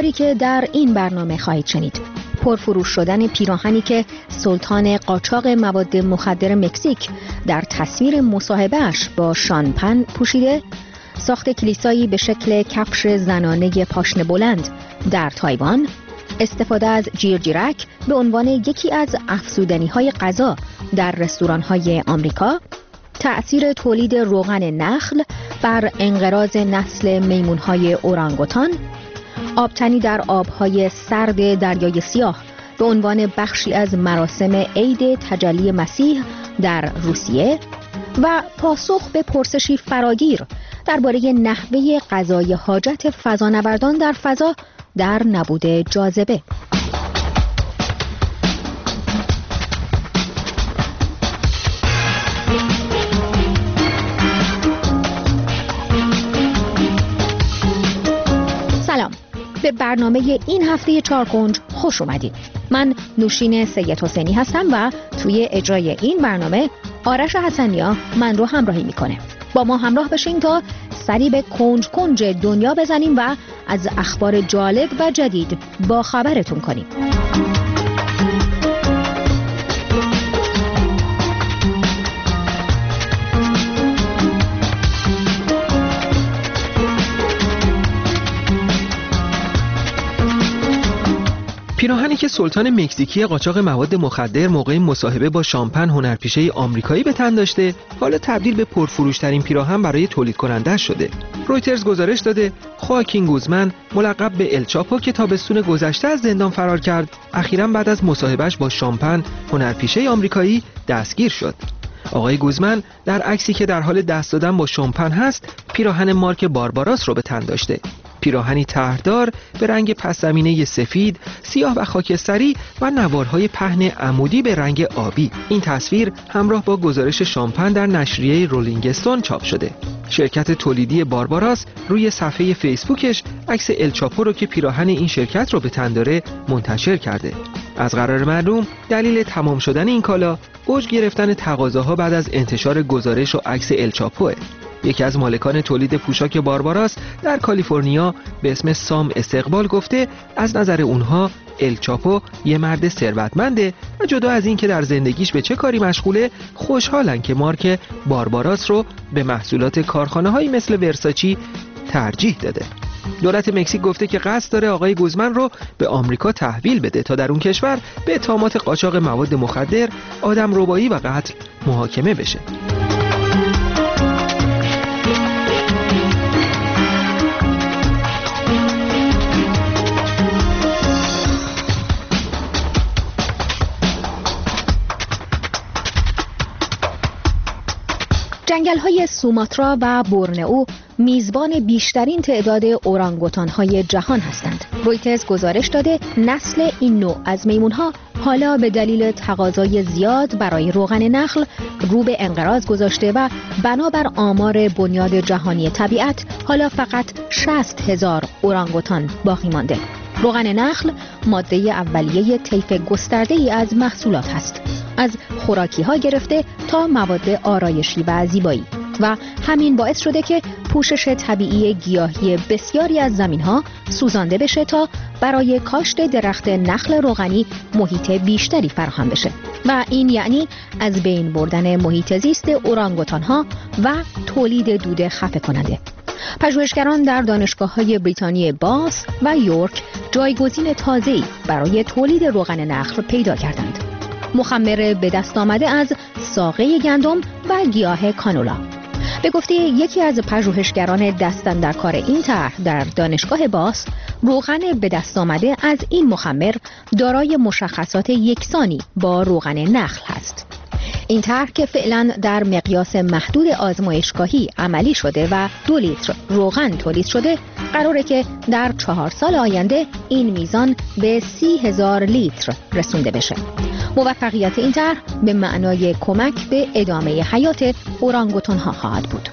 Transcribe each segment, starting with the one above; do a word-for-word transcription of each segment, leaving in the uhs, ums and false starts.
اخباری که در این برنامه خواهید شنید: پرفروش شدن پیراهنی که سلطان قاچاق مواد مخدر مکزیک در تصویر مصاحبهش با شان پن پوشیده، ساخت کلیسایی به شکل کفش زنانه پاشنه بلند در تایوان، استفاده از جیرجیرک به عنوان یکی از افزودنی‌های غذا در رستوران‌های آمریکا، تأثیر تولید روغن نخل بر انقراض نسل میمون‌های اورانگوتان، آبتنی در آب‌های سرد دریای سیاه به عنوان بخشی از مراسم عید تجلی مسیح در روسیه و پاسخ به پرسشی فراگیر درباره نحوه قضای حاجت فضانوردان در فضا در نبود جاذبه. سلام، به برنامه این هفته چارکنج خوش اومدید. من نوشین سید حسینی هستم و توی اجرای این برنامه آرش حسنیا من رو همراهی میکنه. با ما همراه بشین تا سری به کنج کنج دنیا بزنیم و از اخبار جالب و جدید با خبرتون کنیم. پیراهنی که سلطان مکزیکی قاچاق مواد مخدر موقع مصاحبه با شان پن هنرپیشه آمریکایی به تن داشته، حالا تبدیل به پرفروش‌ترین پیراهن برای تولید کننده شده. رویترز گزارش داده خواکین گوزمن، ملقب به الچاپو که تابستون گذشته از زندان فرار کرد، اخیراً بعد از مصاحبهش با شان پن هنرپیشه آمریکایی دستگیر شد. آقای گوزمن در عکسی که در حال دست دادن با شان پن هست، پیراهن مارک بارباراس رو به تن داشته. پیراهنی طرحدار به رنگ پس زمینه سفید، سیاه و خاکستری و نوارهای پهن عمودی به رنگ آبی. این تصویر همراه با گزارش شان پن در نشریه رولینگ استون چاپ شده. شرکت تولیدی بارباراس روی صفحه فیسبوکش عکس الچاپو رو که پیراهن این شرکت رو به تن داره منتشر کرده. از قرار معلوم دلیل تمام شدن این کالا اوج گرفتن تقاضاها بعد از انتشار گزارش و عکس الچاپوه. یکی از مالکان تولید پوشاک بارباراس در کالیفرنیا به اسم سام استقبال گفته از نظر اونها الچاپو یه مرد ثروتمنده و جدا از این که در زندگیش به چه کاری مشغوله، خوشحالن که مارک بارباراس رو به محصولات کارخانه‌هایی مثل ورساچی ترجیح داده. دولت مکزیک گفته که قصد داره آقای گوزمن رو به آمریکا تحویل بده تا در اون کشور به اتهامات قاچاق مواد مخدر، آدمربایی و قتل محاکمه بشه. جنگل‌های سوماترا و بورنئو میزبان بیشترین تعداد اورانگوتان‌های جهان هستند. رویترز گزارش داده نسل این نوع از میمون‌ها حالا به دلیل تقاضای زیاد برای روغن نخل رو به انقراض گذاشته و بنابر آمار بنیاد جهانی طبیعت حالا فقط شصت هزار اورانگوتان باقی مانده. روغن نخل ماده اولیه طیف گسترده‌ای از محصولات است، از خوراکی ها گرفته تا مواد آرایشی و زیبایی، و همین باعث شده که پوشش طبیعی گیاهی بسیاری از زمین ها سوزانده بشه تا برای کاشت درخت نخل روغنی محیط بیشتری فراهم بشه و این یعنی از بین بردن محیط زیست اورانگوتان ها و تولید دود خفه کننده. پژوهشگران در دانشگاه‌های بریتانیای باث و یورک جایگزین تازه‌ای برای تولید روغن نخل پیدا کردند. مخمر به دست آمده از ساقه گندم و گیاه کانولا. به گفته یکی از پژوهشگران دست‌اندرکار این طرح در دانشگاه باث، روغن به دست آمده از این مخمر دارای مشخصات یکسانی با روغن نخل است. این طرح که فعلا در مقیاس محدود آزمایشگاهی عملی شده و دو لیتر روغن تولید شده، قراره که در چهار سال آینده این میزان به سی هزار لیتر رسونده بشه. موفقیت این طرح به معنای کمک به ادامه حیات اورانگوتان ها خواهد بود.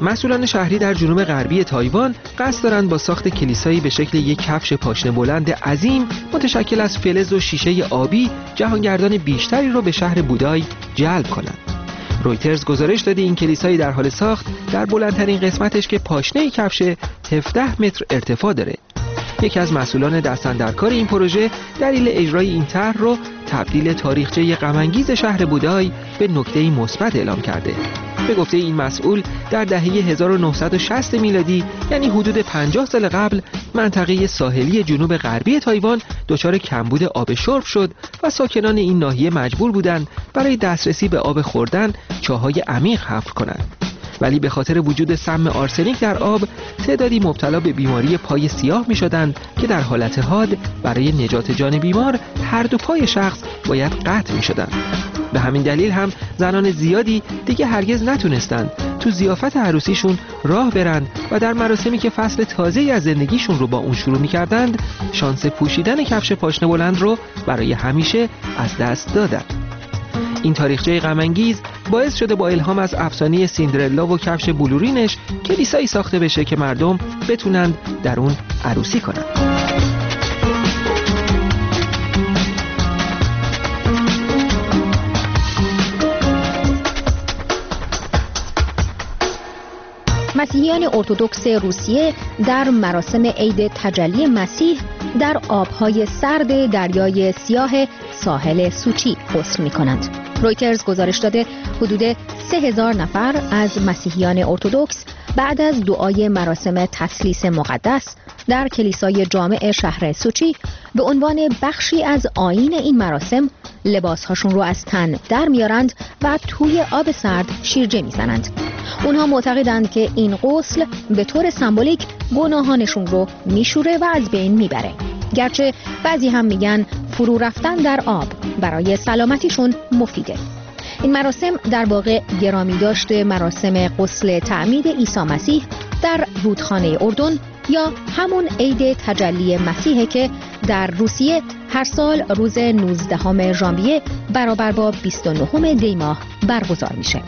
مسئولان شهری در جنوب غربی تایوان قصد دارند با ساخت کلیسایی به شکل یک کفش پاشنه بلند عظیم متشکل از فلز و شیشه آبی جهانگردان بیشتری رو به شهر بودای جلب کنند. رویترز گزارش داده این کلیسای در حال ساخت در بلندترین قسمتش که پاشنه کفش هفده متر ارتفاع داره. یکی از مسئولان دستاندرکار این پروژه دلیل اجرای این طرح رو تبدیل تاریخچه غم‌انگیز شهر بودای به نکته‌ای مثبت اعلام کرده. به گفته این مسئول در دهه هزار و نهصد و شصت میلادی یعنی حدود پنجاه سال قبل منطقه ساحلی جنوب غربی تایوان دچار کمبود آب شرب شد و ساکنان این ناحیه مجبور بودند برای دسترسی به آب خوردن چاهای عمیق حفر کنند. ولی به خاطر وجود سم آرسنیک در آب تعدادی مبتلا به بیماری پای سیاه می شدند که در حالت حاد برای نجات جان بیمار هر دو پای شخص باید قطع می شدند. به همین دلیل هم زنان زیادی دیگه هرگز نتونستند تو ضیافت عروسیشون راه برند و در مراسمی که فصل تازه‌ای از زندگیشون رو با اون شروع می کردند شانس پوشیدن کفش پاشنه بلند رو برای همیشه از دست دادند. این تاریخچه غم‌انگیز باعث شده با الهام از افسانه سیندرلا و کفش بلورینش کلیسایی ساخته بشه که مردم بتونند در اون عروسی کنند. مسیحیان ارتدوکس روسیه در مراسم عید تجلی مسیح در آبهای سرد دریای سیاه ساحل سوچی غسل می‌کنند. رویترز گزارش داده حدود سه هزار نفر از مسیحیان ارتدوکس بعد از دعای مراسم تثلیث مقدس در کلیسای جامع شهر سوچی به عنوان بخشی از آیین این مراسم لباسهاشون رو از تن در میارند و توی آب سرد شیرجه میزنند. اونها معتقدند که این غسل به طور سمبولیک گناهانشون رو میشوره و از بین میبره. گرچه بعضی هم میگن فرو رفتن در آب برای سلامتیشون مفیده. این مراسم در واقع گرامی داشته مراسم غسل تعمید عیسی مسیح در رودخانه اردن یا همون عید تجلی مسیحه که در روسیه هر سال روز نوزدهم ژانویه برابر با بیست و نهم دی ماه برگزار میشه.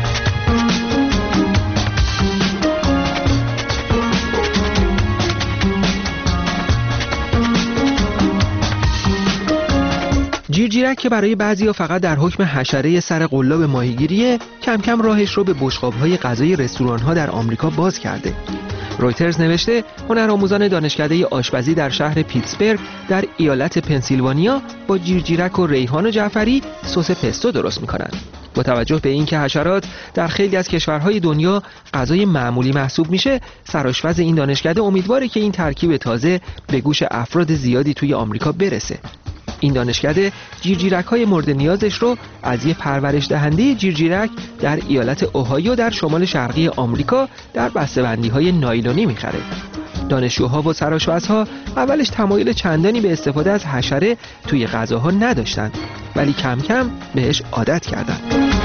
جیرجیرک که برای بعضیا فقط در حکم حشره سر قلاب ماهیگیریه کم کم راهش رو به بشقاب‌های غذای رستوران‌ها در آمریکا باز کرده. رویترز نوشته هنرآموزان دانشکده آشپزی در شهر پیتسبرگ در ایالت پنسیلوانیا با جیرجیرک و ریحان و جعفری سس پستو درست می‌کنند. با توجه به اینکه حشرات در خیلی از کشورهای دنیا غذای معمولی محسوب میشه، سرآشپز این دانشکده امیدواره که این ترکیب تازه به گوش افراد زیادی توی آمریکا برسه. این دانشکده جیرجیرک‌های مورد نیازش رو از یه پرورش دهنده جیرجیرک در ایالت اوهایو در شمال شرقی آمریکا در بسته‌بندی‌های نایلونی می‌خره. دانشجوها و سرآشپزها اولش تمایل چندانی به استفاده از حشره توی غذاها نداشتند، ولی کم کم بهش عادت کردند.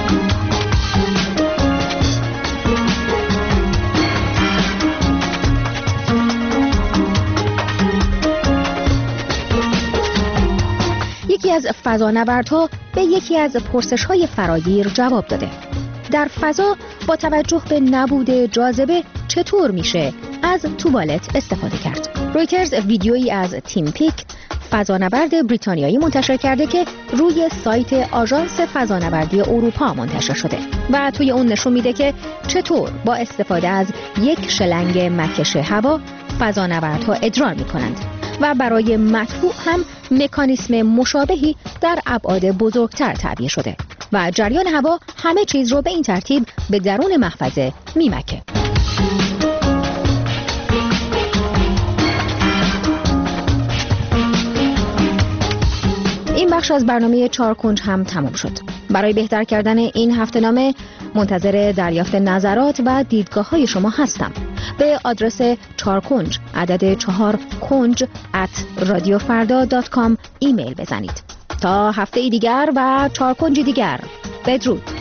یکی از فضانوردها به یکی از پرسش‌های فراگیر جواب داده. در فضا با توجه به نبود جاذبه چطور میشه از توالت استفاده کرد؟ رویترز ویدیویی از تیم پیک فضانورد بریتانیایی منتشر کرده که روی سایت آژانس فضانوردی اروپا منتشر شده و توی اون نشون میده که چطور با استفاده از یک شلنگ مکش هوا فضانوردها ادرار میکنند و برای مدفوع هم مکانیسم مشابهی در ابعاد بزرگتر تعبیه شده و جریان هوا همه چیز رو به این ترتیب به درون محفظه میمکه. این بخش از برنامه چهار کنج هم تمام شد. برای بهتر کردن این هفته‌نامه منتظر دریافت نظرات و دیدگاه های شما هستم. به آدرس چهار کنج عدد چهار کنج ات رادیو فردا دات کام ایمیل بزنید. تا هفته دیگر و چهار کنج دیگر، بدرود.